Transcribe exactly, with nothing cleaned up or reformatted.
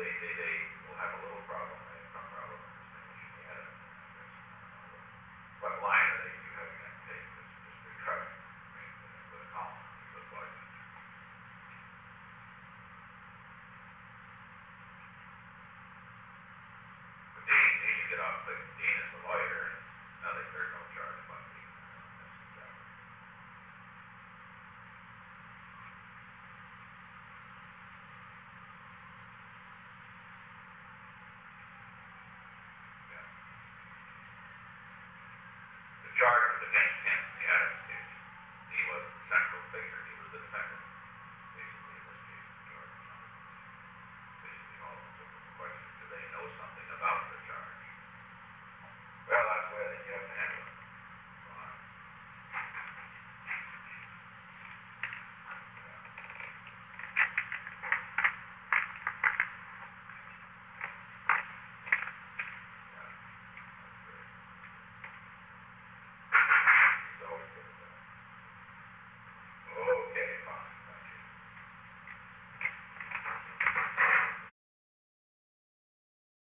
they, they, they will have a little problem, they have some problem distinguishing the edit. What line are they do having that tape? It's just big truck, right, with a column, it goes like that. But Dean, Dean, you get off, like, Dean is the lawyer, and now they, there's no charge about Dean. That's exactly. Yeah. The charge was against